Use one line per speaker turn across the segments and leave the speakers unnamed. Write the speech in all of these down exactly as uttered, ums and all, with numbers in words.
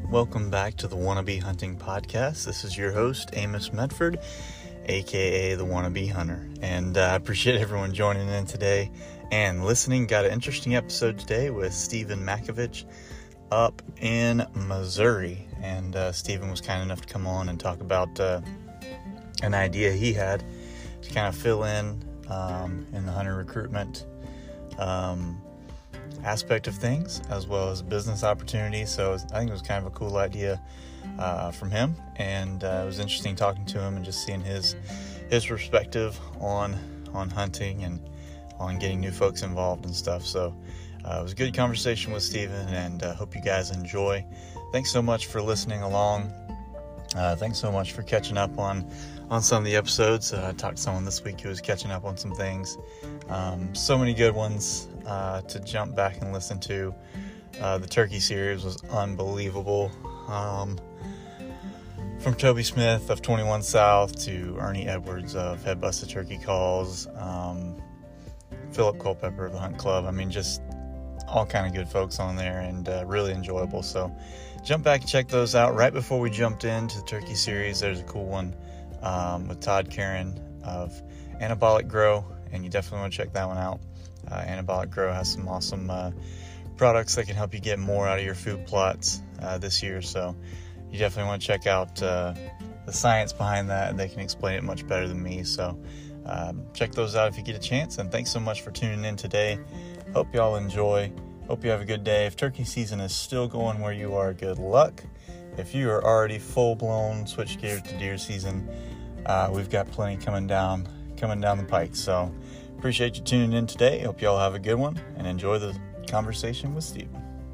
Welcome back to the Wannabe Hunting Podcast. This is your host, Amos Medford, aka the Wannabe Hunter. And uh, I appreciate everyone joining in today and listening. Got an interesting episode today with Stephen Makovich up in Missouri. And uh, Stephen was kind enough to come on and talk about uh, an idea he had to kind of fill in um, in the hunter recruitment um, aspect of things, as well as business opportunities. So I think it was kind of a cool idea uh, from him, and uh, it was interesting talking to him and just seeing his his perspective on on hunting and on getting new folks involved and stuff. So uh, it was a good conversation with Stephen, and uh, hope you guys enjoy. Thanks so much for listening along. Uh, thanks so much for catching up on on some of the episodes. Uh, I talked to someone this week who was catching up on some things. Um, so many good ones uh, to jump back and listen to. Uh, the turkey series was unbelievable. Um, from Toby Smith of twenty-one South to Ernie Edwards of Head Busted Turkey Calls, um, Philip Culpepper of the Hunt Club. I mean, just all kind of good folks on there, and uh, really enjoyable. So jump back and check those out. Right before we jumped into the turkey series, there's a cool one um, with Todd Karen of Anabolic Grow, and you definitely want to check that one out. Uh, Anabolic Grow has some awesome uh, products that can help you get more out of your food plots uh, this year, so you definitely want to check out uh, the science behind that. They can explain it much better than me, so um, check those out if you get a chance. And thanks so much for tuning in today. Hope y'all enjoy. Hope you have a good day. If turkey season is still going where you are, good luck. If you are already full-blown switch geared to deer season, uh, we've got plenty coming down coming down the pike. So appreciate you tuning in today. Hope y'all have a good one and enjoy the conversation with Stephen.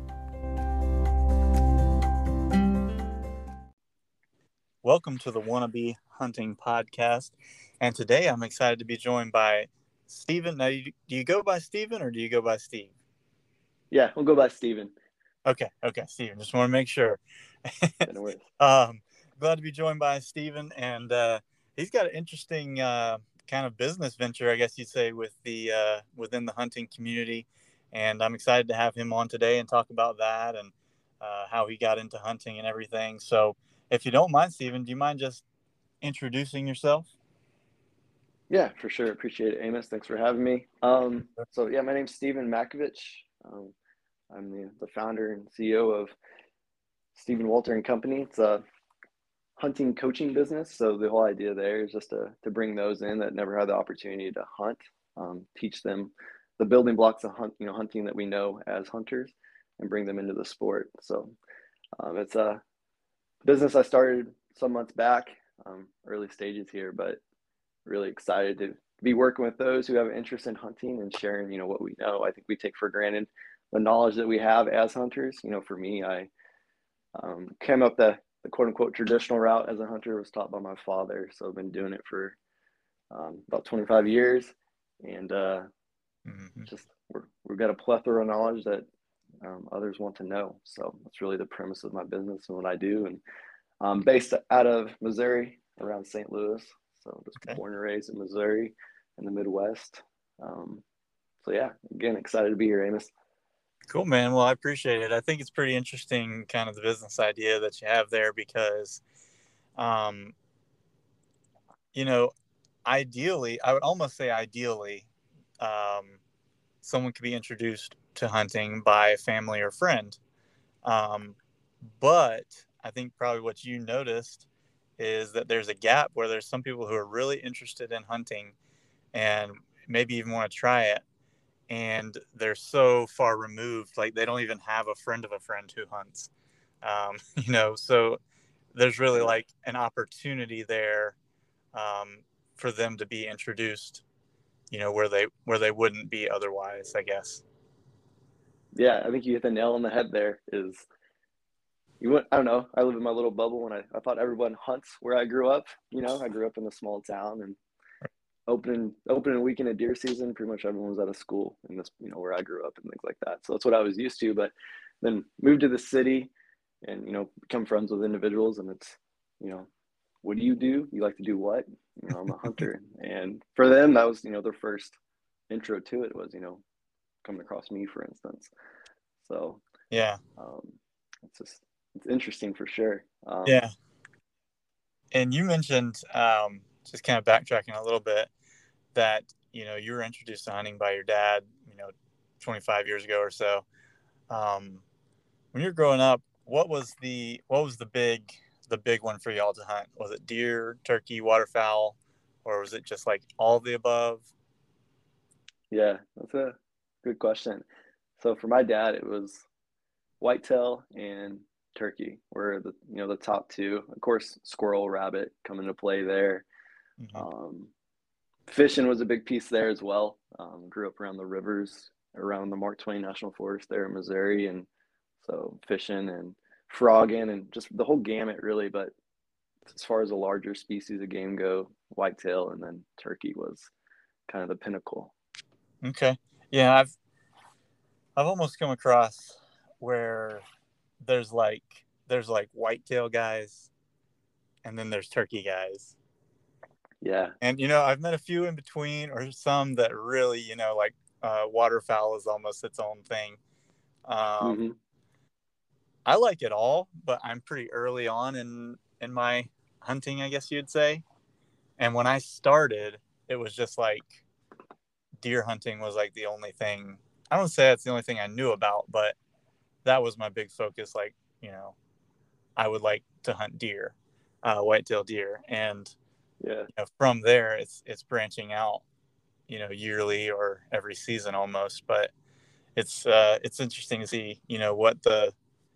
Welcome to the Wannabe Hunting Podcast. And today I'm excited to be joined by Stephen. Now, you, do you go by Stephen or do you go by Steve?
Yeah, we'll go by Stephen.
Okay, okay, Stephen. Just want to make sure. um, glad to be joined by Stephen, and uh, he's got an interesting uh, kind of business venture, I guess you'd say, with the uh, within the hunting community. And I'm excited to have him on today and talk about that and uh, how he got into hunting and everything. So, if you don't mind, Stephen, do you mind just introducing yourself?
Yeah, for sure. Appreciate it, Amos. Thanks for having me. Um, so yeah, my name's Stephen Makovich. Um, I'm the, the founder and C E O of Stephen Walter and Company. It's a hunting coaching business. So the whole idea there is just to, to bring those in that never had the opportunity to hunt, um, teach them the building blocks of hunt, you know, hunting that we know as hunters, and bring them into the sport. So um, it's a business I started some months back, um, early stages here, but really excited to be working with those who have an interest in hunting and sharing, you know, what we know. I think we take for granted the knowledge that we have as hunters. You know, for me, I um, came up the, the quote unquote traditional route as a hunter. Was taught by my father. So I've been doing it for um, about twenty-five years, and uh, mm-hmm. just we're, we've got a plethora of knowledge that um, others want to know. So that's really the premise of my business and what I do. And I'm based out of Missouri, around Saint Louis. So just okay. Born and raised in Missouri in the Midwest. Um, so yeah, again, excited to be here, Amos.
Cool, man. Well, I appreciate it. I think it's pretty interesting, kind of the business idea that you have there, because, um, you know, ideally, I would almost say ideally, um, someone could be introduced to hunting by a family or friend. Um, but I think probably what you noticed is that there's a gap where there's some people who are really interested in hunting and maybe even want to try it, and they're so far removed, like they don't even have a friend of a friend who hunts. Um, you know, so there's really like an opportunity there um, for them to be introduced, you know, where they where they wouldn't be otherwise, I guess.
Yeah, I think you hit the nail on the head there. Is you went, I don't know, I live in my little bubble, and I, I thought everyone hunts where I grew up. You know, I grew up in a small town, and opening opening weekend of deer season, pretty much everyone was out of school in this, you know, where I grew up and things like that. So that's what I was used to. But then moved to the city and, you know, become friends with individuals, and it's, you know, what do you do? You like to do what? You know, I'm a hunter. And for them, that was, you know, their first intro to it was, you know, coming across me, for instance. So
yeah,
um, it's just it's interesting for sure. Um,
Yeah. And you mentioned, um, just kind of backtracking a little bit, that, you know, you were introduced to hunting by your dad, you know, twenty-five years ago or so. Um, when you were growing up, what was the what was the big the big one for y'all to hunt? Was it deer, turkey, waterfowl, or was it just like all of the above?
yeah, that's a good question. So for my dad, it was whitetail and turkey were the you know the top two. Of course, squirrel, rabbit come into play there.
Mm-hmm.
Um, Fishing was a big piece there as well. Um, grew up around the rivers, around the Mark Twain National Forest there in Missouri, and so fishing and frogging and just the whole gamut really. But as far as the larger species of game go, whitetail and then turkey was kind of the pinnacle.
Okay. Yeah, I've I've almost come across where there's like there's like whitetail guys and then there's turkey guys.
Yeah.
And you know, I've met a few in between, or some that really, you know, like uh, waterfowl is almost its own thing. Um,
Hmm.
I like it all, but I'm pretty early on in in my hunting, I guess you'd say. And when I started, it was just like deer hunting was like the only thing. I don't say that's the only thing I knew about, but that was my big focus. Like, you know, I would like to hunt deer, uh, whitetail deer, and
Yeah.
you know, from there, it's it's branching out, you know, yearly or every season almost. But it's uh, it's interesting to see, you know, what the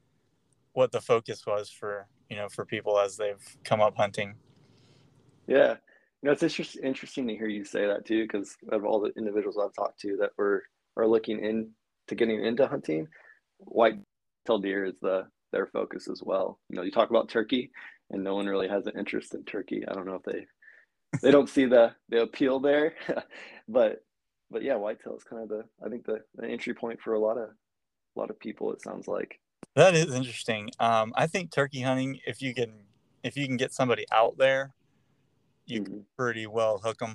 what the focus was for, you know, for people as they've come up hunting.
Yeah. You know, it's interesting interesting to hear you say that too, because of all the individuals I've talked to that were are looking into getting into hunting, white-tailed deer is the their focus as well. You know, you talk about turkey, and no one really has an interest in turkey. I don't know if they they don't see the the appeal there, but but yeah, whitetail is kind of the I think the, the entry point for a lot of a lot of people. It sounds like.
That is interesting. Um, I think turkey hunting, if you can if you can get somebody out there, you can
Mhm.
pretty well hook them.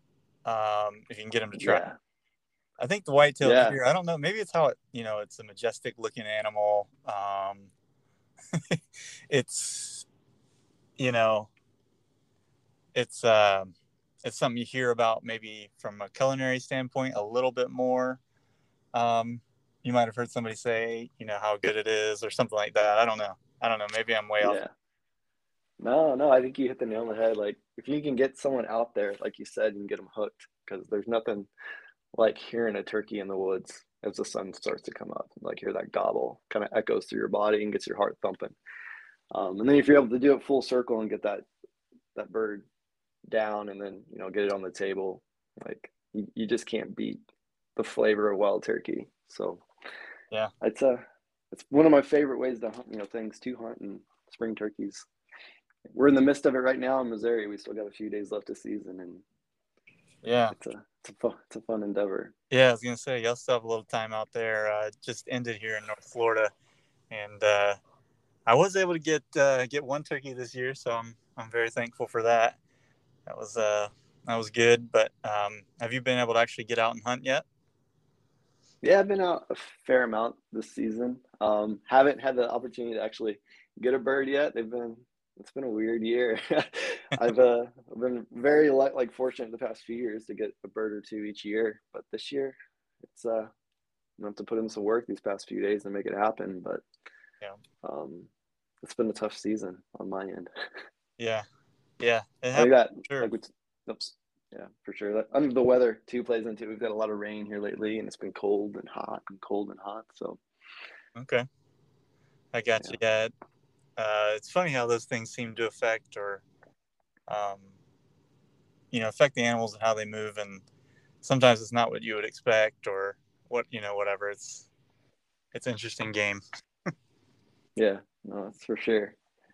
Um, if you can get them to try.
Yeah,
I think the white-tailed
yeah,
deer, I don't know, maybe it's how it, you know, it's a majestic looking animal. Um, it's, you know, it's, uh, it's something you hear about maybe from a culinary standpoint a little bit more. Um, you might have heard somebody say, you know, how good it is or something like that. I don't know. I don't know. Maybe I'm way off.
yeah. No, no, I think you hit the nail on the head. Like, if you can get someone out there, like you said, and get them hooked, because there's nothing like hearing a turkey in the woods as the sun starts to come up. Like, hear that gobble kind of echoes through your body and gets your heart thumping. Um, and then if you're able to do it full circle and get that that bird down, and then you know get it on the table, like you, you just can't beat the flavor of wild turkey. So
Yeah.
it's a it's one of my favorite ways to hunt. You know, things to hunt and spring turkeys. We're in the midst of it right now in Missouri. We still got a few days left of season, and
Yeah.
it's a it's a fun it's a fun endeavor.
Yeah. I was going to say, y'all still have a little time out there. Uh, just ended here in North Florida. And, uh, I was able to get, uh, get one turkey this year. So I'm, I'm very thankful for that. That was, uh, that was good. But, um, have you been able to actually get out and hunt yet?
Yeah, I've been out a fair amount this season. Um, haven't had the opportunity to actually get a bird yet. They've been it's been a weird year. I've uh I've been very like fortunate the past few years to get a bird or two each year, but this year it's uh I'm gonna have to put in some work these past few days to make it happen. But
Yeah.
um, it's been a tough season on my end.
Yeah. Yeah. It
I think
happened.
that
Sure.
like with oops, yeah, for sure. That, under the weather too plays into it. We've got a lot of rain here lately, and it's been cold and hot and cold and hot. So
Okay. I got
yeah,
you. Yeah. Uh, it's funny how those things seem to affect or, um, you know, affect the animals and how they move. And sometimes it's not what you would expect or what, you know, whatever. It's, it's an interesting game.
yeah, no, that's for sure.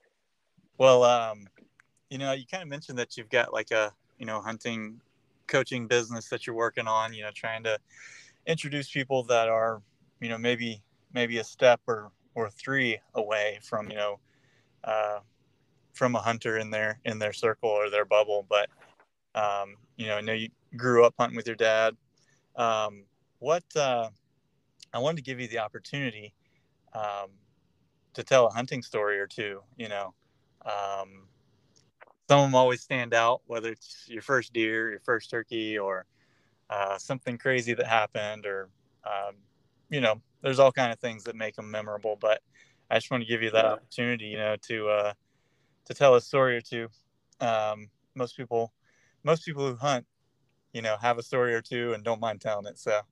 Well, um, you know, you kind of mentioned that you've got like a, you know, hunting coaching business that you're working on, you know, trying to introduce people that are, you know, maybe, maybe a step or, or three away from, you know, uh, from a hunter in their, in their circle or their bubble. But, um, you know, I know you grew up hunting with your dad. Um, what, uh, I wanted to give you the opportunity, um, to tell a hunting story or two. You know, um, some of them always stand out, whether it's your first deer, your first turkey, or uh, something crazy that happened, or um, you know, there's all kind of things that make them memorable. But I just want to give you that
Yeah.
opportunity, you know, to uh, to tell a story or two. Um, most people, most people who hunt, you know, have a story or two and don't mind telling it. So,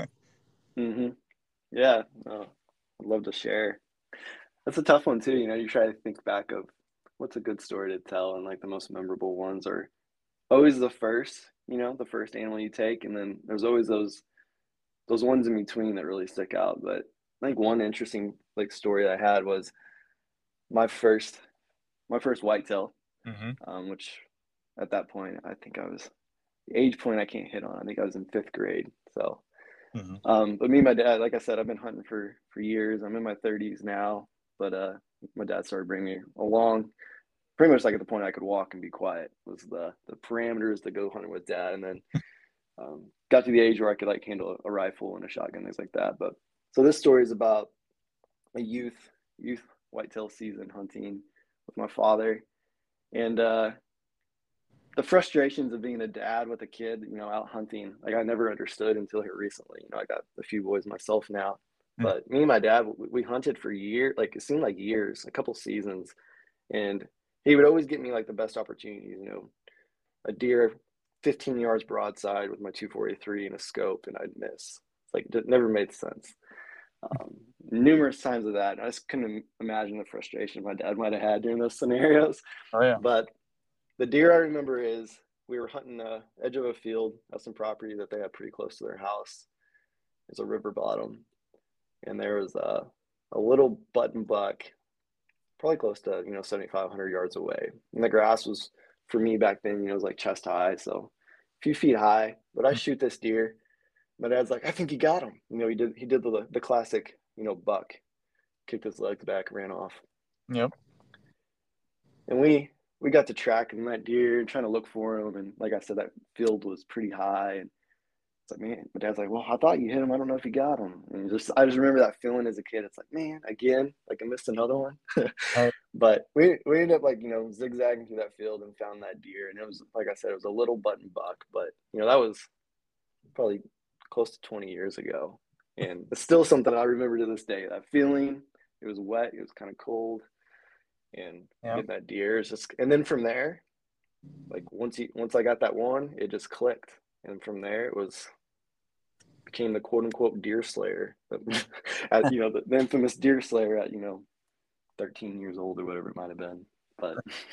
hmm Yeah. No, I'd love to share. That's a tough one too. You know, you try to think back of what's a good story to tell, and like the most memorable ones are always the first. You know, the first animal you take, and then there's always those those ones in between that really stick out. But I think one interesting like story I had was my first my first whitetail,
mm-hmm.
um, which at that point I think I was the age point I can't hit on. I think I was in fifth grade. So,
Mm-hmm.
um, but me and my dad, like I said, I've been hunting for for years. I'm in my thirties now, but uh, my dad started bringing me along. Pretty much like at the point I could walk and be quiet was the the parameters to go hunting with dad, and then um, got to the age where I could like handle a rifle and a shotgun, things like that. But so this story is about a youth youth whitetail season hunting with my father, and uh, the frustrations of being a dad with a kid, you know, out hunting. Like I never understood until here recently. You know, I got a few boys myself now, but me and my dad, we, we hunted for years. Like it seemed like years, a couple seasons, and he would always get me like the best opportunities. You know, a deer fifteen yards broadside with my two forty-three and a scope, and I'd miss. It's like it never made sense. Um, numerous times of that, and I just couldn't imagine the frustration my dad might have had during those scenarios.
Oh yeah.
But the deer I remember is we were hunting the edge of a field of some property that they had pretty close to their house. It's a river bottom, and there was a a little button buck, probably close to you know seventy-five hundred yards away. And the grass was for me back then, you know, it was like chest high, so a few feet high. But I shoot this deer. My dad's like, I think he got him. You know, he did he did the the classic, you know, buck, kicked his legs back, ran off.
Yep.
And we we got to tracking that deer and trying to look for him. And like I said, that field was pretty high. And it's like, man, my dad's like, well, I thought you hit him. I don't know if you got him. And just I just remember that feeling as a kid. It's like, man, again, like I missed another one.
Right.
But we we ended up like, you know, zigzagging through that field and found that deer. And it was like I said, it was a little button buck, but you know, that was probably close to twenty years ago. And it's still something I remember to this day. That feeling, it was wet, it was kind of cold, and
Yep.
getting that deer is just. And then from there, like once he once I got that one, it just clicked, and from there it was became the quote unquote deer slayer, at you know the, the infamous deer slayer at you know thirteen years old or whatever it might have been. But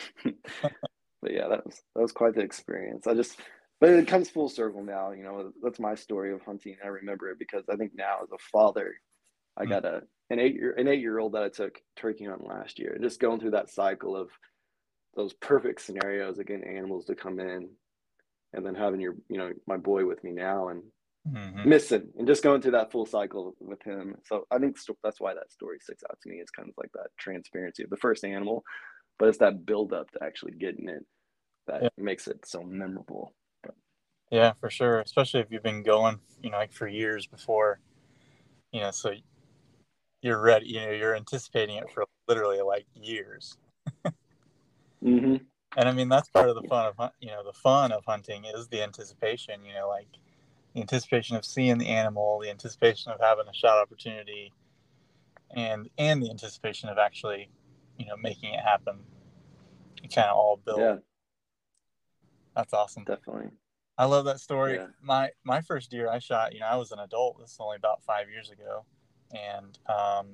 but yeah, that was that was quite the experience. I just but it comes full circle now. You know, that's my story of hunting. I remember it because I think now as a father, I got a an eight year an eight year old that I took turkey hunting last year. Just going through that cycle of those perfect scenarios of getting animals to come in, and then having your you know my boy with me now and
Mm-hmm.
missing and just going through that full cycle with him. So I think that's why that story sticks out to me. It's kind of like that transparency of the first animal, but it's that build up to actually getting it that
Yeah.
makes it so memorable. But,
Yeah, for sure. Especially if you've been going, you know, like for years before, you know, so you're ready, you know, you're anticipating it for literally like years.
mm-hmm.
And I mean, that's part of the fun of, you know, the fun of hunting is the anticipation, you know, like the anticipation of seeing the animal, the anticipation of having a shot opportunity, and, and the anticipation of actually, you know, making it happen. You kind of all build.
Yeah,
That's awesome.
definitely.
I love that story.
Yeah.
My my first deer I shot, you know, I was an adult. This is only about five years ago, and um,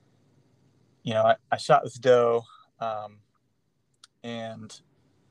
you know, I, I shot this doe, um, and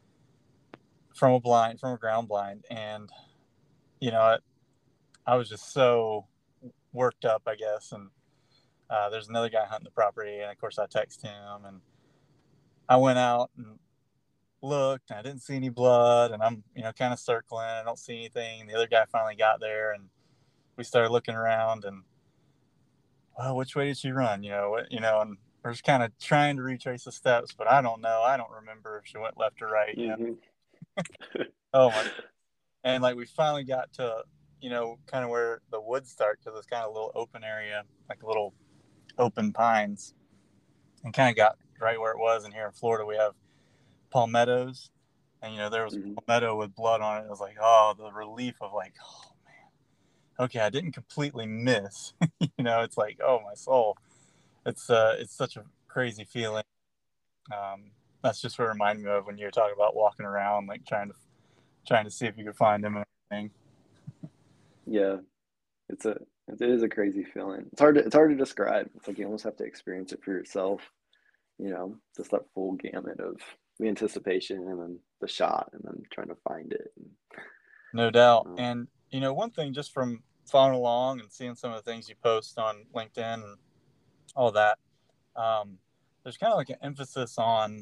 from a blind, from a ground blind, and you know, I, I was just so worked up, I guess. And uh, there's another guy hunting the property, and of course, I text him, and I went out and looked, and I didn't see any blood, and I'm, you know, kind of circling. I don't see anything. And the other guy finally got there, and we started looking around, and well, which way did she run? You know, what, you know, and we're just kind of trying to retrace the steps, but I don't know. I don't remember if she went left or right. You know,
Mm-hmm.
oh my! And like we finally got to, you know, kind of where the woods start because it's kind of a little open area, like little open pines. and kind of got right where it was. And here in Florida, we have palmettos, and you know there was a
Mm-hmm.
palmetto with blood on it. It was like, oh, the relief of like, oh man, okay, I didn't completely miss. You know, it's like, oh my soul, it's uh, it's such a crazy feeling. Um, that's just what it reminded me of when you were talking about walking around, like trying to trying to see if you could find him and everything.
Yeah, it's a it is a crazy feeling. It's hard to it's hard to describe. It's like you almost have to experience it for yourself. You know, just that full gamut of the anticipation and then the shot and then trying to find it. And,
No doubt.
um,
And you know, one thing just from following along and seeing some of the things you post on LinkedIn and all that, um, there's kind of like an emphasis on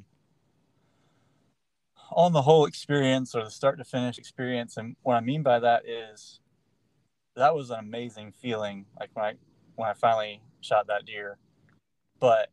on the whole experience or the start to finish experience. And what I mean by that is that was an amazing feeling, like when I when I finally shot that deer. But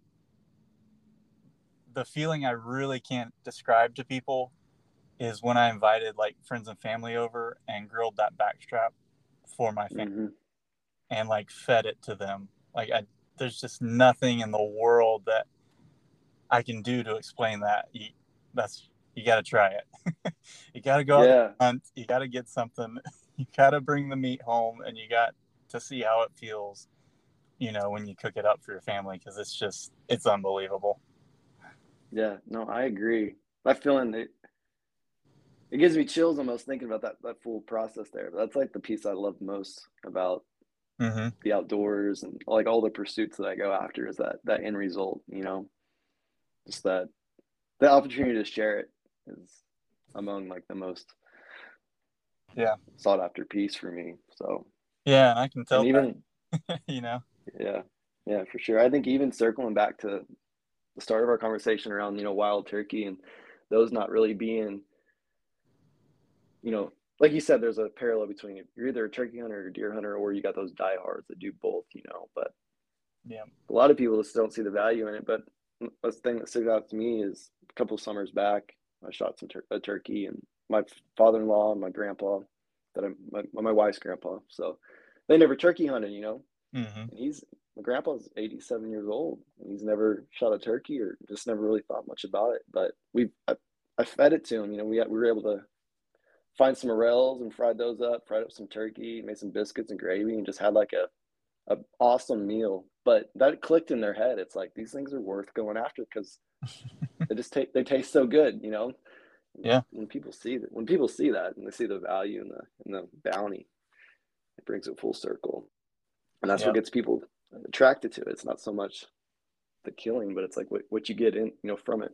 the feeling I really can't describe to people is when I invited like friends and family over and grilled that backstrap for my family
mm-hmm.
and like fed it to them. Like I, there's just nothing in the world that I can do to explain that. You, that's you got to try it. You got to go out
Yeah,
and hunt. You got to get something. You got to bring the meat home, and you got to see how it feels. You know, when you cook it up for your family, because it's just it's unbelievable.
yeah. No, I agree. That feeling it, it gives me chills almost thinking about that that full process there. But that's like the piece I love most about
Mm-hmm.
the outdoors and like all the pursuits that I go after is that that end result, you know, just that the opportunity to share it is among like the most
Yeah,
sought after piece for me. So,
yeah, and I can
and
tell
even
that. You know.
yeah, yeah, for sure. I think even circling back to the start of our conversation around, you know, wild turkey and those not really being, you know, like you said, there's a parallel between you're either a turkey hunter or a deer hunter, or you got those diehards that do both, you know. But
Yeah.
a lot of people just don't see the value in it. But the thing that stood out to me is a couple of summers back, I shot some tur- a turkey, and my father-in-law and my grandpa, that I'm my, my wife's grandpa, so they never turkey hunted, you know.
Mm-hmm.
And he's my grandpa's eighty-seven years old, and he's never shot a turkey or just never really thought much about it. But we, I, I fed it to him. You know, we we were able to find some morels and fried those up, fried up some turkey, made some biscuits and gravy, and just had like a a awesome meal. But that clicked in their head. It's like these things are worth going after because they just take they taste so good, you know.
Yeah.
When people see that, when people see that, and they see the value and the and the bounty, it brings it full circle, and that's what
Yeah.
gets people attracted to it. It's not so much the killing, but it's like what, what you get in, you know, from it.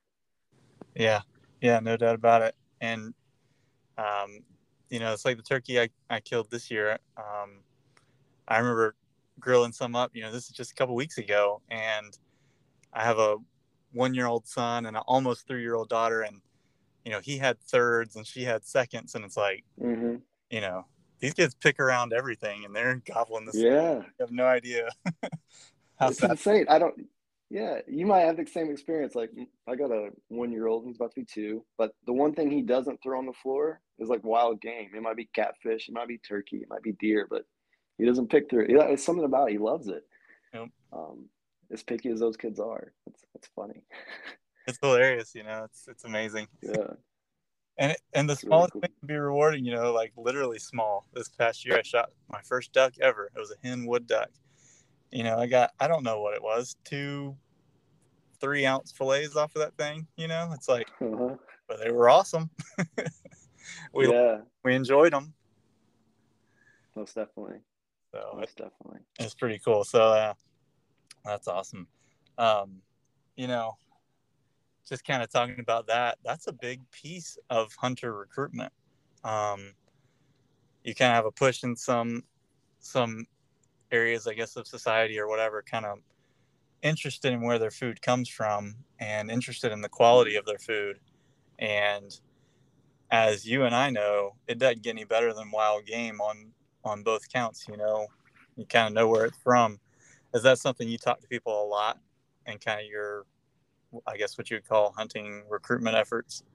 Yeah. Yeah. No doubt about it. And um, you know, it's like the turkey I, I killed this year. Um, I remember grilling some up. You know, this is just a couple weeks ago, and I have a one year old son and an almost three year old daughter, and you know, he had thirds and she had seconds, and it's like,
Mm-hmm.
you know, these kids pick around everything, and they're gobbling this.
Yeah,
You have no idea how
it's
sad.
insane. I don't. Yeah, you might have the same experience. Like I got a one year old, he's about to be two, but the one thing he doesn't throw on the floor is like wild game. It might be catfish, it might be turkey, it might be deer, but he doesn't pick through. Yeah, it's something about it. He loves it.
You know,
Um, as picky as those kids are, it's it's funny.
it's hilarious. You know, it's it's amazing.
Yeah,
And it, and the
it's really
smallest
cool.
thing can be rewarding. You know, like literally small. This past year, I shot my first duck ever. It was a hen wood duck. You know, I got I don't know what it was, two three ounce fillets off of that thing. You know, it's like,
Uh-huh.
but they were awesome. we
Yeah,
we enjoyed them,
most definitely,
so it,
most definitely.
it's pretty cool. So uh, that's awesome. Um, you know, just kind of talking about that. That's a big piece of hunter recruitment. Um, you kind of have a push in some some areas, I guess, of society or whatever, kind of interested in where their food comes from and interested in the quality
Mm-hmm.
of their food. And as you and I know, it doesn't get any better than wild game on on both counts. You know, you kind of know where it's from. Is that something you talk to people a lot and kind of your, I guess, what you would call hunting recruitment efforts?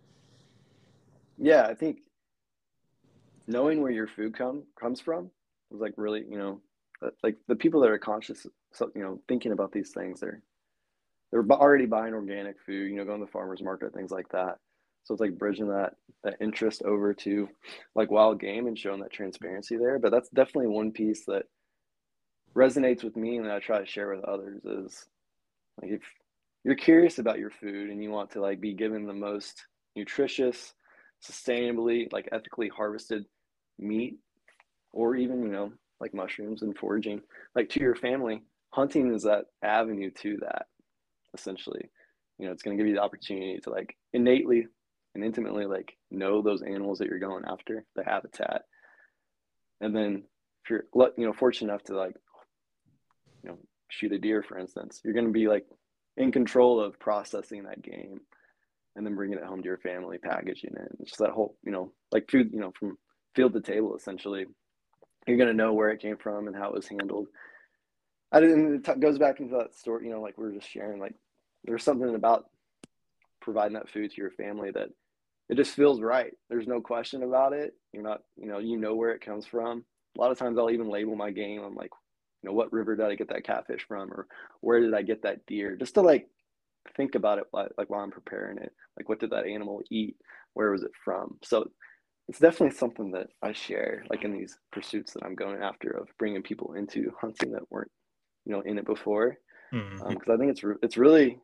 Yeah, I think knowing where your food come comes from is like really, you know, like the people that are conscious, so you know, thinking about these things, they're they're already buying organic food, you know, going to the farmer's market, things like that. So it's like bridging that that interest over to like wild game and showing that transparency there. But that's definitely one piece that resonates with me and that I try to share with others is like if you're curious about your food and you want to like be given the most nutritious, sustainably, like ethically harvested meat, or even, you know, like mushrooms and foraging, like to your family, hunting is that avenue to that, essentially. You know, it's going to give you the opportunity to like innately and intimately like know those animals that you're going after, the habitat. And then if you're, you know, fortunate enough to like, you know, shoot a deer, for instance, you're going to be like in control of processing that game and then bringing it home to your family, packaging it. It's just that whole, you know, like food, you know, from field to table, essentially. You're going to know where it came from and how it was handled. I didn't, it goes back into that story, you know, like we were just sharing, like there's something about providing that food to your family that it just feels right. There's no question about it. You're not, you know, you know where it comes from. A lot of times I'll even label my game. I'm like, you know, what river did I get that catfish from? Or where did I get that deer? Just to like think about it like while I'm preparing it. Like what did that animal eat? Where was it from? So it's definitely something that I share, like in these pursuits that I'm going after of bringing people into hunting that weren't, you know, in it before.
Mm-hmm.
Um, because I think it's re- it's really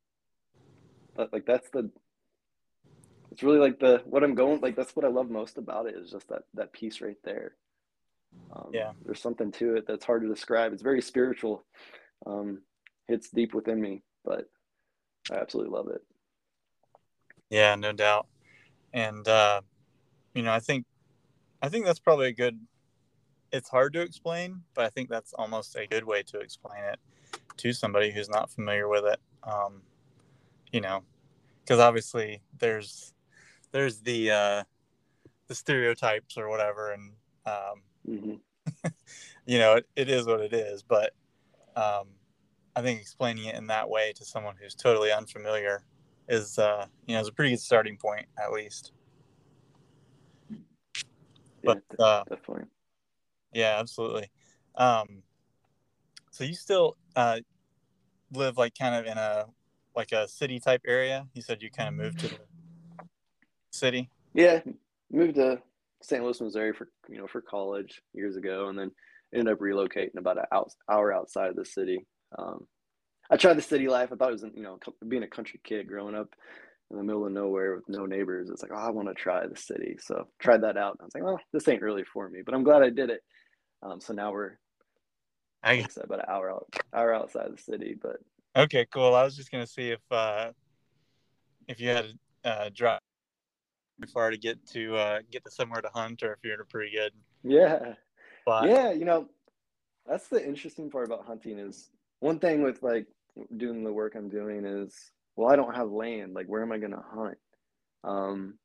like that's the it's really like the what I'm going like that's what I love most about it is just that that piece right there. Um,
Yeah.
there's something to it that's hard to describe. It's very spiritual. Um, hits deep within me, but I absolutely love it.
Yeah, no doubt. And uh, you know, I think I think that's probably a good. It's hard to explain, but I think that's almost a good way to explain it to somebody who's not familiar with it. Um, you know, because obviously there's there's the uh, the stereotypes or whatever, and um,
Mm-hmm.
you know, it, it is what it is. But um, I think explaining it in that way to someone who's totally unfamiliar is, uh, you know, is a pretty good starting point, at least.
Yeah,
But
d-
uh,
definitely.
yeah, absolutely. Um, so you still uh, live like kind of in a like a city type area? You said you kind of moved to the city.
Yeah, moved to Saint Louis, Missouri for you know for college years ago, and then ended up relocating about an out, hour outside of the city. Um, I tried the city life. I thought it was you know being a country kid growing up in the middle of nowhere with no neighbors. It's like, oh, I want to try the city. So tried that out. And I was like, oh, this ain't really for me, but I'm glad I did it. Um, so now we're,
I
like I said, about an hour out, hour outside the city. But
okay, cool. I was just gonna see if uh, if you had to uh, drive far to get to uh, get to somewhere to hunt, or if you're in a pretty good
yeah,
spot.
yeah, you know, that's the interesting part about hunting is one thing with like doing the work I'm doing is, well, I don't have land. Like, where am I going to hunt? Um,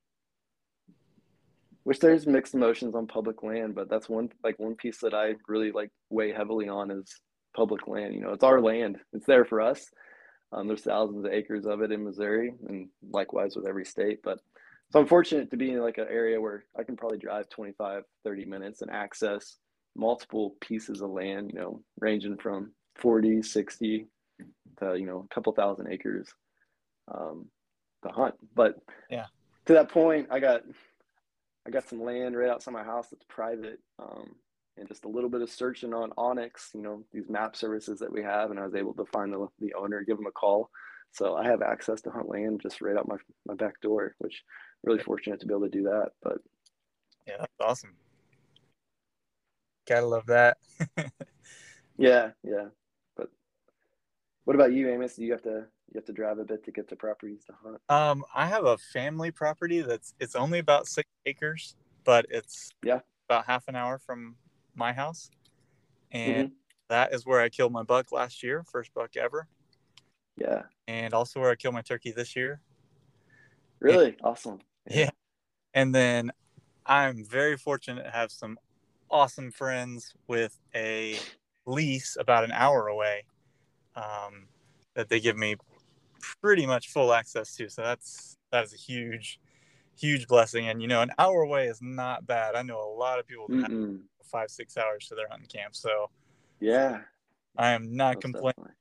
which there's mixed emotions on public land, but that's one like one piece that I really like weigh heavily on is public land. You know, it's our land. It's there for us. Um, there's thousands of acres of it in Missouri, and likewise with every state. But so I'm fortunate to be in like an area where I can probably drive twenty-five, thirty minutes and access multiple pieces of land, you know, ranging from forty, sixty to, you know, a couple thousand acres um, to hunt. But
Yeah.
to that point, I got I got some land right outside my house that's private, um, and just a little bit of searching on Onyx, you know, these map services that we have, and I was able to find the, the owner, give him a call. So I have access to hunt land just right out my, my back door, which really fortunate to be able to do that. But
Yeah, that's awesome. Gotta love that.
yeah, yeah. But what about you, Amos? Do you have to you have to drive a bit to get to properties to hunt?
Um, I have a family property that's it's only about six acres, but it's
Yeah.
about half an hour from my house, and
Mm-hmm.
that is where I killed my buck last year, first buck ever,
Yeah.
and also where I killed my turkey this year. And,
Really awesome.
yeah,
Yeah.
and then I'm very fortunate to have some awesome friends with a lease about an hour away um, that they give me pretty much full access to. So that's that is a huge, huge blessing. And you know, an hour away is not bad. I know a lot of people that have
Mm-mm.
five, six hours to their hunting camp. So
Yeah.
I am not
Most
complaining
definitely.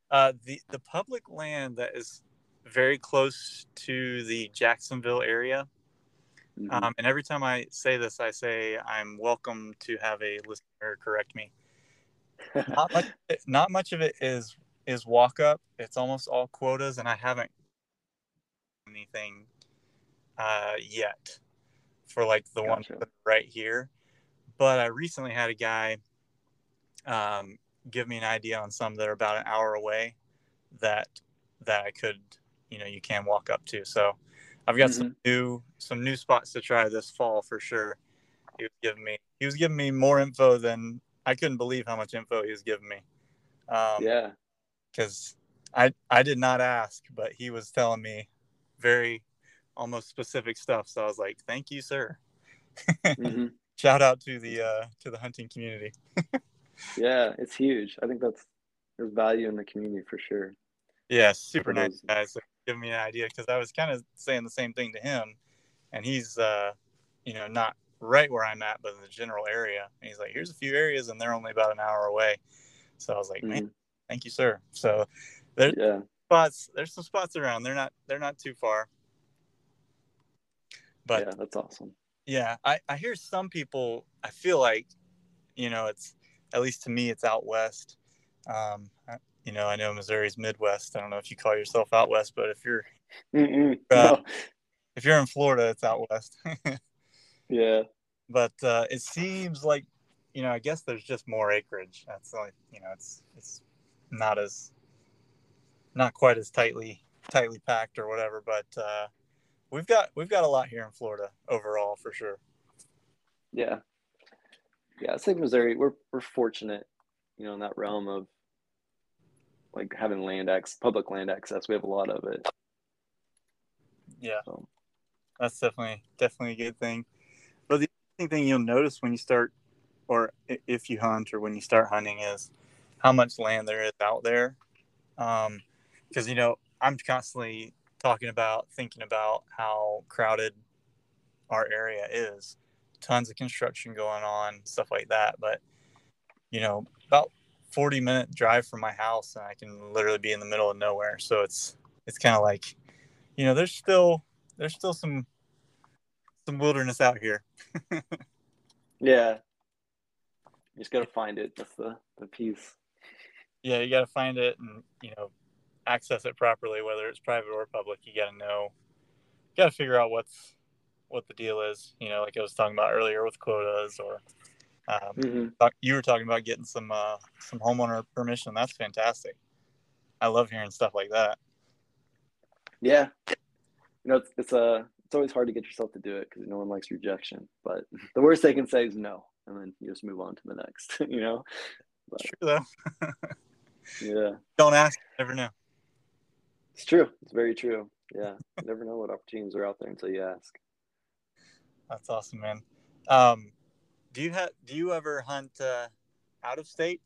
Uh, the the public land that is very close to the Jacksonville area.
Mm-hmm.
Um, and every time I say this, I say I'm welcome to have a listener correct me. Not much. Not much of it is is walk up. It's almost all quotas, and I haven't anything uh, yet for like the one
Gotcha.
right here. But I recently had a guy um, give me an idea on some that are about an hour away that that I could, you know, you can walk up to. So I've got
Mm-hmm.
some new some new spots to try this fall for sure. He was giving me he was giving me more info than I couldn't believe how much info he was giving me. Um,
Yeah.
because I I did not ask, but he was telling me very almost specific stuff. So I was like, "Thank you, sir."
Mm-hmm.
Shout out to the uh, to the hunting community.
Yeah, it's huge. I think that's there's value in the community for sure.
Yeah, super
For
nice
those.
guys. So give me an idea because I was kind of saying the same thing to him, and he's uh, you know, not right where I'm at, but in the general area. And he's like, "Here's a few areas, and they're only about an hour away." So I was like, "Man,
Mm-hmm.
thank you, sir." So there's
Yeah.
spots. There's some spots around. They're not. They're not too far. But
Yeah, that's awesome.
yeah, I I hear some people. I feel like, you know, it's at least to me, it's out west. Um, you know, I know Missouri's Midwest. I don't know if you call yourself out west, but if you're
Mm-mm.
uh,
No.
if you're in Florida, it's out west.
Yeah.
But uh, it seems like, you know, I guess there's just more acreage. That's like, you know, it's it's not as not quite as tightly tightly packed or whatever. But uh, we've got we've got a lot here in Florida overall for sure.
Yeah. Yeah. It's like Missouri. We're we're fortunate, you know, in that realm of like having land access, public land access. We have a lot of it.
Yeah,
So
that's definitely definitely a good thing. But the interesting thing you'll notice when you start, or if you hunt, or when you start hunting, is how much land there is out there. Um, because you know, I'm constantly talking about, thinking about how crowded our area is. Tons of construction going on, stuff like that. But you know, about forty minute drive from my house, and I can literally be in the middle of nowhere. So it's it's kind of like, you know, there's still there's still some some wilderness out here.
yeah, you just gotta find it. That's the the piece.
Yeah, you got to find it and, you know, access it properly, whether it's private or public. You got to know, you got to figure out what's what the deal is. You know, like I was talking about earlier with quotas, or um,
Mm-hmm.
you were talking about getting some uh, some homeowner permission. That's fantastic. I love hearing stuff like that.
Yeah, you know, it's it's a uh, it's always hard to get yourself to do it because no one likes rejection. But the worst they can say is no, and then you just move on to the next. You know. But
True though.
yeah,
Don't ask, you never know.
it's true. It's very true. Yeah, you never know what opportunities are out there until you ask.
That's awesome, man. Um, do you have do you ever hunt uh, out of state,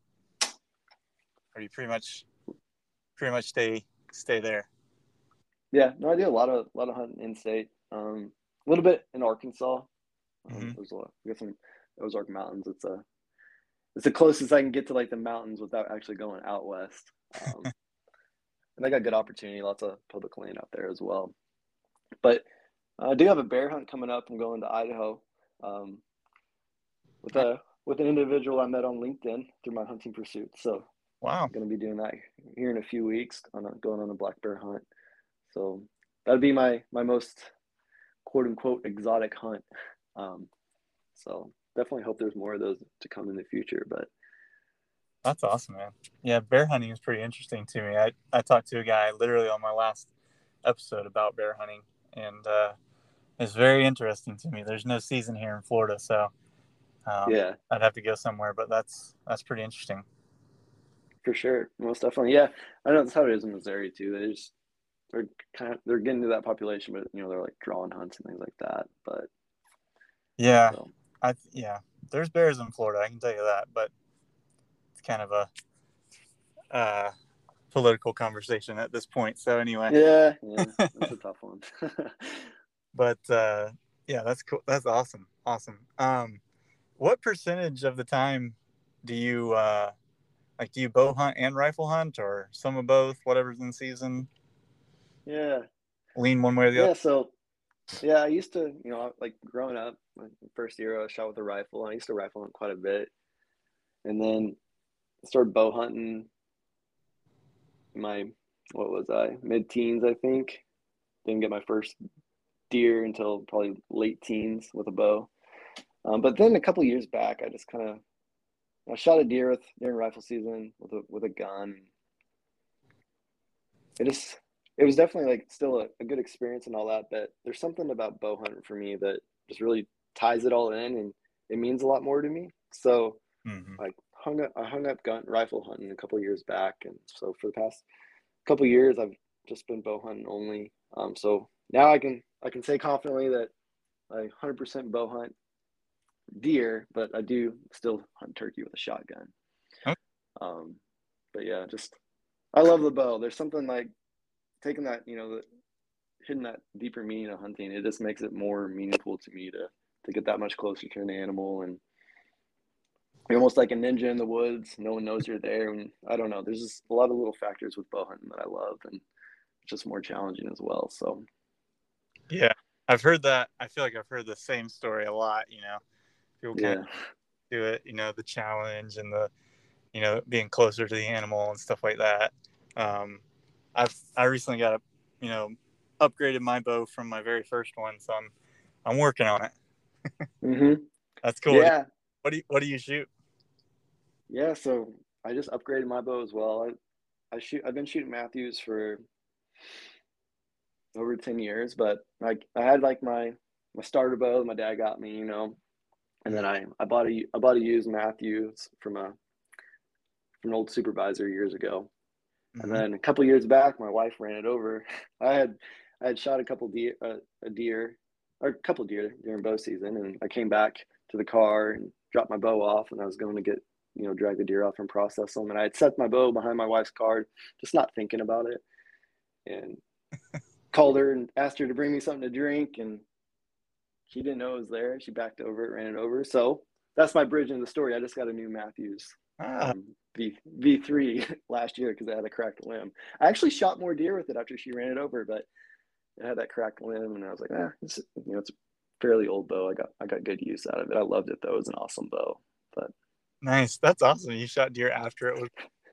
or do you pretty much pretty much stay stay there?
Yeah, no, I do a lot of a lot of hunting in state. Um, a little bit in Arkansas. Um,
Mm-hmm.
there's a lot. We got some Ozark Mountains. It's a it's the closest I can get to like the mountains without actually going out west. Um, and I got good opportunity, lots of public land out there as well. But uh, I do have a bear hunt coming up. I'm going to Idaho um, with a with an individual I met on LinkedIn through my hunting pursuits. So
Wow.
I'm going to be doing that here in a few weeks, on a, going on a black bear hunt. So that'd be my my most quote unquote exotic hunt. Um, so definitely hope there's more of those to come in the future. But
That's awesome, man. Yeah, bear hunting is pretty interesting to me. I, I talked to a guy literally on my last episode about bear hunting, and uh, it's very interesting to me. There's no season here in Florida, so um,
yeah,
I'd have to go somewhere, but that's that's pretty interesting.
for sure, most definitely. Yeah, I know that's how it is in Missouri too. They just they're kind of they're getting to that population, but you know they're like drawing hunts and things like that. But
Yeah,
so
I yeah, there's bears in Florida, I can tell you that, but it's kind of a uh, political conversation at this point. So anyway,
yeah, yeah, that's a tough one.
but uh, yeah, that's cool. That's awesome. Awesome. Um, what percentage of the time do you uh, Like, do you bow hunt and rifle hunt, or some of both, whatever's in season?
Yeah.
Lean one way or the other?
Yeah. So, yeah, I used to, you know, like growing up, my first year I shot with a rifle. I used to rifle hunt quite a bit. And then started bow hunting in my, what was I, mid teens, I think. Didn't get my first deer until probably late teens with a bow. Um, but then a couple years back, I just kind of I shot a deer with during rifle season with a with a gun. It just it was definitely like still a, a good experience and all that, but there's something about bow hunting for me that just really ties it all in and it means a lot more to me. So
Mm-hmm.
like hung up I hung up gun rifle hunting a couple years back, and so for the past couple years I've just been bow hunting only. Um, so now I can I can say confidently that I one hundred percent bow hunt deer, but I do still hunt turkey with a shotgun.
Okay.
Um, but yeah, just I love the bow. There's something like taking that, you know, the, hitting that deeper meaning of hunting. It just makes it more meaningful to me to to get that much closer to an animal, and you're almost like a ninja in the woods. No one knows you're there, and I don't know. There's just a lot of little factors with bow hunting that I love, and it's just more challenging as well. So
Yeah, I've heard that. I feel like I've heard the same story a lot. You know, people kind of
yeah,
do it. You know, the challenge and the you know being closer to the animal and stuff like that. Um, I've I recently got a you know upgraded my bow from my very first one, so I'm I'm working on it.
hmm
That's cool.
yeah,
What do you What do you shoot?
yeah. So I just upgraded my bow as well. I, I shoot. I've been shooting Matthews for over ten years, but like I had like my my starter bow my dad got me, you know, and then I I bought a I bought a used Matthews from a from an old supervisor years ago, and
Mm-hmm.
then a couple years back my wife ran it over. I had I had shot a couple deer uh, a deer or a couple deer during bow season, and I came back to the car and dropped my bow off, and I was going to get you know drag the deer off and process them, and I had set my bow behind my wife's car, just not thinking about it, and called her and asked her to bring me something to drink, and she didn't know it was there. She backed over it, ran it over. So that's my bridge into the story. I just got a new Matthews
Ah,
um, V V3 last year because I had a cracked limb. I actually shot more deer with it after she ran it over, but it had that cracked limb, and I was like, ah, it's, you know, it's a fairly old bow. I got I got good use out of it. I loved it though. It was an awesome bow. But
nice. That's awesome. You shot deer after it was.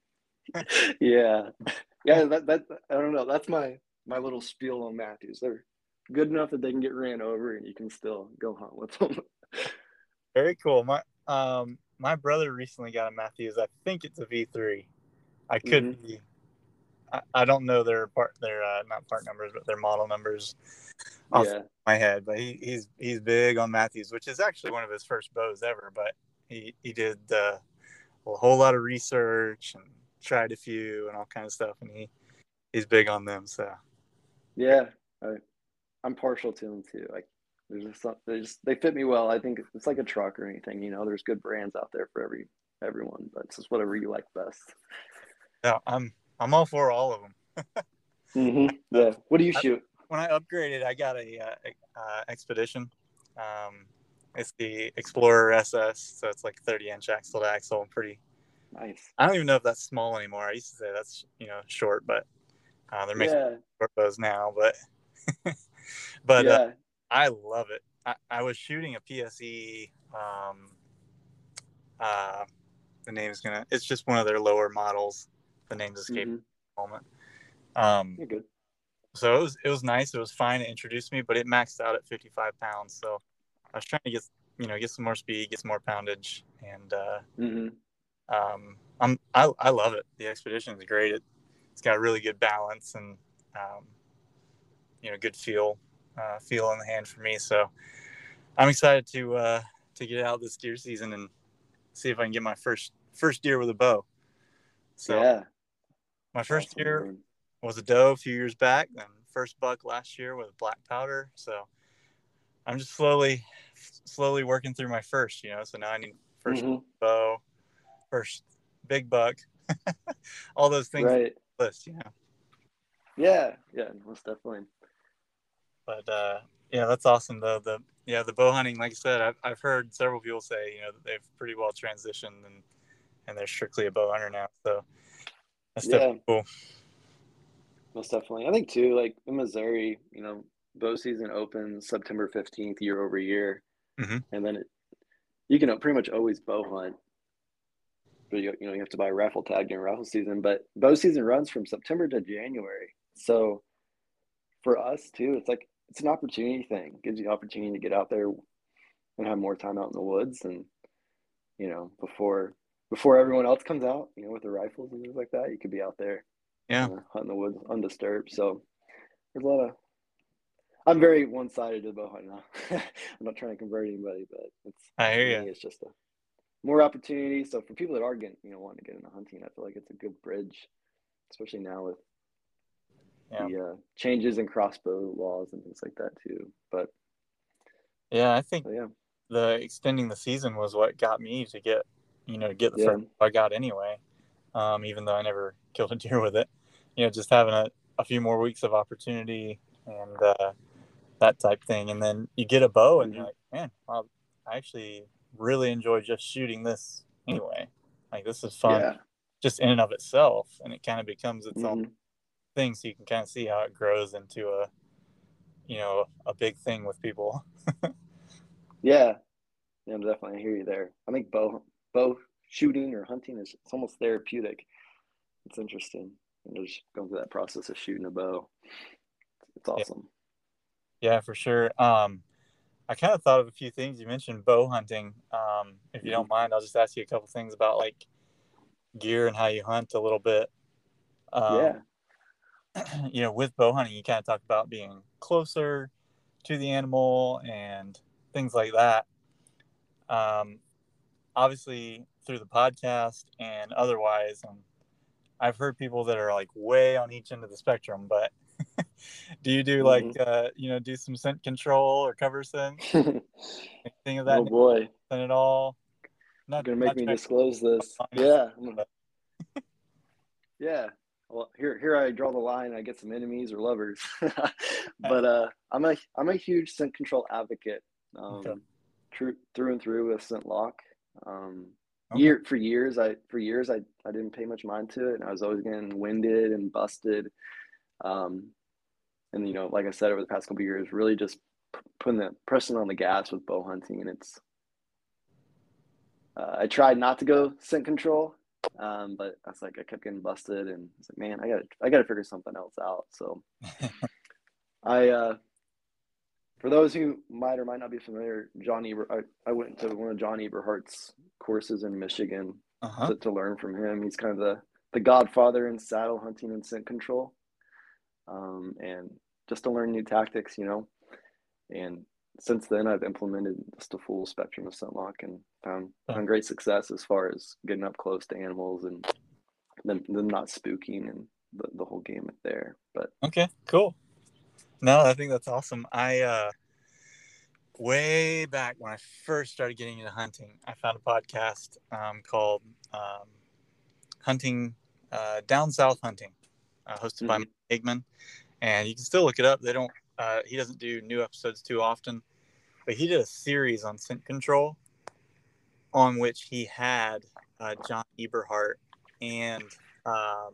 yeah, yeah. That that I don't know. That's my my little spiel on Matthews. They're good enough that they can get ran over, and you can still go hunt with them.
Very cool. My um my brother recently got a Matthews. I think it's a V three. I could
hmm
be. I, I don't know their part. Their uh, not part numbers, but their model numbers off
Yeah.
my head. But he, he's he's big on Matthews, which is actually one of his first bows ever. But he he did uh, a whole lot of research and tried a few and all kind of stuff, and he he's big on them. So
Yeah, I, I'm partial to them too. Like, there's just some, they just they fit me well. I think it's like a truck or anything. You know, there's good brands out there for every everyone, but it's just whatever you like best.
yeah, I'm I'm all for all of them.
hmm
Uh,
Yeah. What do you
I,
shoot?
when I upgraded, I got a uh, uh, Expedition. Um, it's the Explorer S S, so it's like thirty inch axle to axle. And pretty.
Nice.
I don't even know if that's small anymore. I used to say that's you know short, but uh, they're making
Yeah.
short bows now. But but uh,
Yeah.
I love it. I, I was shooting a P S E. Um, uh, the name's gonna. It's just one of their lower models. The name's escaping
hmm
at the moment. Um,
You're good.
so it was it was nice. It was fine. It introduced me, but it maxed out at fifty-five pounds. So I was trying to get you know get some more speed, get some more poundage, and uh,
hmm
um, I'm I, I love it. The Expedition is great. It, it's got really good balance and um, you know good feel uh, feel in the hand for me. So I'm excited to uh, to get out this deer season and see if I can get my first first deer with a bow. So
Yeah.
my first
Awesome,
deer
man.
was a doe a few years back, and first buck last year with black powder. So I'm just slowly, slowly working through my first, you know. So now I need first
hmm
bow, first big buck, all those things on
Right.
the list, you know.
Yeah. Yeah. Most definitely.
But uh, yeah, that's awesome though. The yeah, the bow hunting, like I said, I've I've heard several people say, you know, that they've pretty well transitioned and and they're strictly a bow hunter now. So that's
Yeah,
definitely cool.
most definitely. I think too, like in Missouri, you know, bow season opens September fifteenth year over year,
Mm-hmm.
and then it, you can pretty much always bow hunt. But you, you know, you have to buy a raffle tag during raffle season. But bow season runs from September to January. So for us too, it's like it's an opportunity thing. It gives you the opportunity to get out there and have more time out in the woods, and you know, before before everyone else comes out, you know, with the rifles and things like that, you could be out there,
Yeah,
uh, hunting the woods undisturbed. So there's a lot of. I'm very one-sided to the bow hunting now. I'm not trying to convert anybody, but it's
I hear
for
you.
me, it's just a more opportunity. So for people that are getting, you know, wanting to get into hunting, I feel like it's a good bridge, especially now with
Yeah,
the uh, changes in crossbow laws and things like that too. But
yeah. I think
so, yeah,
the extending the season was what got me to get, you know, get the
yeah,
first bow I got anyway. Um, even though I never killed a deer with it, you know, just having a, a few more weeks of opportunity and uh, that type thing. And then you get a bow and
mm-hmm.
you're like, man, wow, I actually really enjoy just shooting this anyway. Like this is fun
Yeah,
just in and of itself. And it kind of becomes its own
mm-hmm.
thing. So you can kind of see how it grows into a, you know, a big thing with people.
Yeah, yeah. I'm definitely I hear you there. I think bow bow shooting or hunting is it's almost therapeutic. It's interesting. And just going through that process of shooting a bow. It's
Yeah,
awesome.
yeah, for sure. Um, I kind of thought of a few things. You mentioned bow hunting. Um, if you
Mm-hmm.
don't mind, I'll just ask you a couple things about like gear and how you hunt a little bit. Um,
Yeah.
you know, with bow hunting, you kind of talk about being closer to the animal and things like that. Um, obviously, through the podcast and otherwise, um, I've heard people that are like way on each end of the spectrum. But do you do like
Mm-hmm.
uh, you know do some scent control or cover scent, anything of that
Oh boy,
nature at all?
you're
Not
gonna make
not
me
trying
disclose
to
this.
find this,
Yeah, I'm gonna-
but
yeah. Well, here, here I draw the line. I get some enemies or lovers, but uh, I'm a, I'm a huge scent control advocate.
okay,
Um, true through and through with scent lock. Um,
okay,
year for years, I for years I, I didn't pay much mind to it, and I was always getting winded and busted. Um, and you know, like I said, over the past couple of years, really just putting the pressing on the gas with bow hunting, and it's. Uh, I tried not to go scent control, um, but I was like, I kept getting busted, and it's like, man, I got to, I got to figure something else out. So I, uh, for those who might or might not be familiar, John Eber, I, I went to one of John Eberhart's courses in Michigan
uh huh,
to, to learn from him. He's kind of the the godfather in saddle hunting and scent control, um, and just to learn new tactics, you know. And since then, I've implemented just a full spectrum of scent lock and found found great success as far as getting up close to animals and them, them not spooking and the, the whole gamut there. But
okay, cool. No, I think that's awesome. I uh, way back when I first started getting into hunting, I found a podcast um, called um, Hunting uh, Down South Hunting, uh, hosted by
mm-hmm.
Mike Hagman, and you can still look it up. They don't. Uh, he doesn't do new episodes too often, but he did a series on scent control, on which he had uh, John Eberhart and um,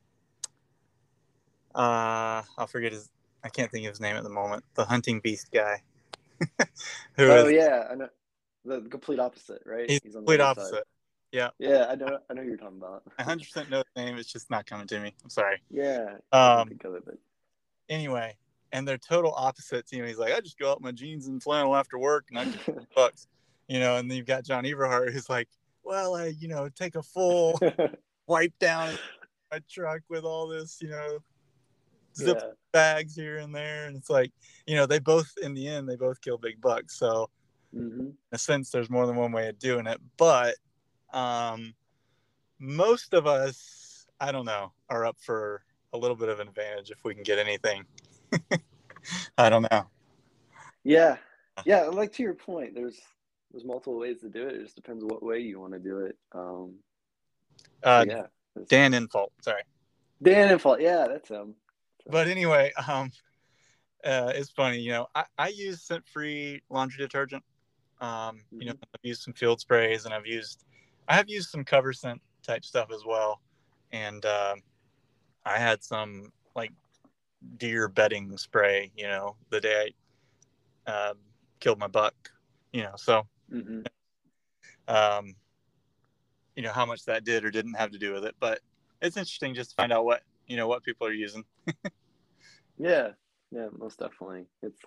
uh, I'll forget his. I can't think of his name at the moment. The hunting beast guy, who
Oh
is
yeah, I know the, the complete opposite, right?
he's
He's on the
complete
other side.
opposite. Yeah,
Yeah, I know. I know who you're talking about.
I one hundred percent know his name. It's just not coming to me. I'm sorry.
Yeah, I can
Um.
think of it, but
Anyway, and they're total opposites. You know, he's like, I just go out in my jeans and flannel after work, and I get bucks. You know, and then you've got John Eberhart, who's like, well, I, you know, take a full wipe down in my truck with all this, you know, zip
yeah,
bags here and there, and it's like, you know, they both in the end they both kill big bucks. So
mm-hmm.
in a sense, there's more than one way of doing it, but um, most of us, I don't know, are up for a little bit of an advantage if we can get anything. I don't know.
Yeah, yeah. Like to your point, there's there's multiple ways to do it. It just depends what way you want to do it. Um, so
Uh,
yeah,
Dan Infault, sorry.
Dan and Fault. Yeah, that's him. So.
But anyway, um, uh, it's funny, you know, I, I use scent-free laundry detergent. Um, you know,
Mm-hmm.
I've used some field sprays and I've used I have used some cover scent type stuff as well. And uh, I had some like deer bedding spray, you know, the day I uh, killed my buck, you know, so,
mm-hmm.
um, you know, how much that did or didn't have to do with it. But it's interesting just to find out what, you know, what people are using.
yeah. Yeah, most definitely. It's,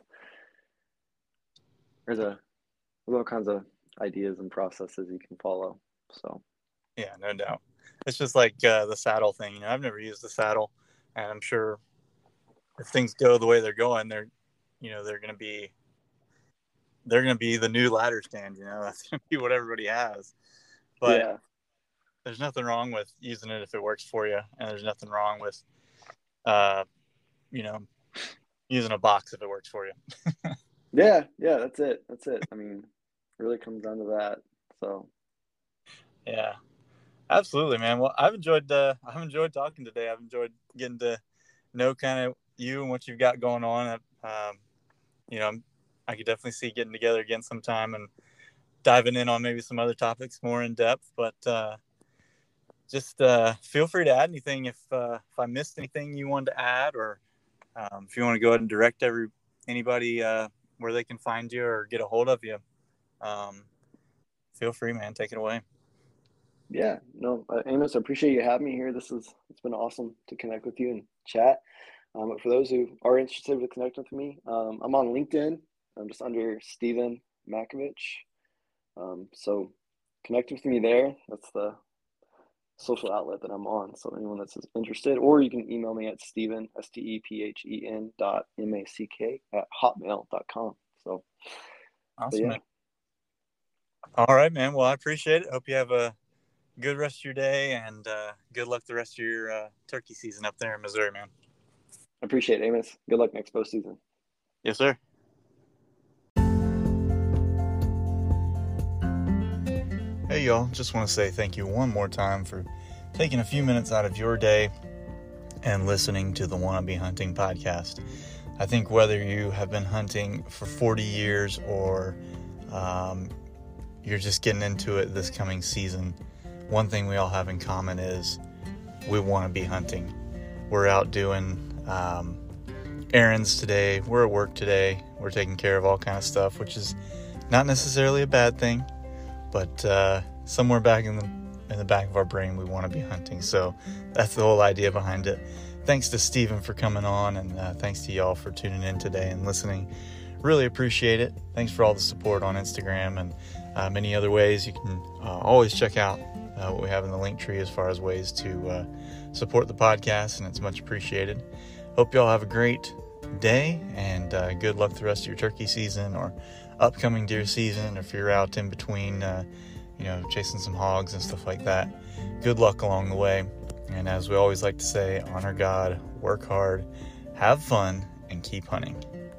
there's a, there's all kinds of ideas and processes you can follow. So,
yeah, no doubt. It's just like uh, the saddle thing. You know, I've never used the saddle, and I'm sure if things go the way they're going, they're, you know, they're going to be, they're going to be the new ladder stand. You know, that's going to be what everybody has. But
yeah,
there's nothing wrong with using it if it works for you, and there's nothing wrong with, uh, you know, using a box if it works for you.
yeah, yeah. That's it. That's it. I mean, it really comes down to that. So,
yeah. Absolutely, man. Well, I've enjoyed uh, I've enjoyed talking today. I've enjoyed getting to know kind of you and what you've got going on. Um, you know, I could definitely see getting together again sometime and diving in on maybe some other topics more in depth. But uh, just uh, feel free to add anything if uh, if I missed anything you wanted to add, or um, if you want to go ahead and direct every anybody uh, where they can find you or get a hold of you. Um, feel free, man. Take it away.
Yeah, no, uh, Amos, I appreciate you having me here. This is, it's been awesome to connect with you and chat. Um, but for those who are interested to connect with me, um, I'm on LinkedIn. I'm just under Steven Makovich. Um, so connect with me there. That's the social outlet that I'm on. So anyone that's interested, or you can email me at Steven, S T E P H E N dot M A C K at hotmail dot com. So,
awesome,
yeah.
man. All right, man. Well, I appreciate it. Hope you have a good rest of your day, and uh, good luck the rest of your uh, turkey season up there in Missouri, man.
I appreciate it, Amos. Good luck next bow season.
Yes, sir. Hey, y'all. Just want to say thank you one more time for taking a few minutes out of your day and listening to the Wanna Be Hunting podcast. I think whether you have been hunting for forty years or um, you're just getting into it this coming season, one thing we all have in common is we want to be hunting. We're out doing um, errands today. We're at work today. We're taking care of all kind of stuff, which is not necessarily a bad thing, but uh, somewhere back in the in the back of our brain, we want to be hunting. So that's the whole idea behind it. Thanks to Steven for coming on, and uh, thanks to y'all for tuning in today and listening. Really appreciate it. Thanks for all the support on Instagram and uh, many other ways. You can uh, always check out Uh, what we have in the link tree as far as ways to uh, support the podcast, and it's much appreciated. Hope y'all have a great day, and uh, good luck the rest of your turkey season or upcoming deer season. If you're out in between, uh, you know, chasing some hogs and stuff like that, good luck along the way. And as we always like to say, honor God, work hard, have fun, and keep hunting.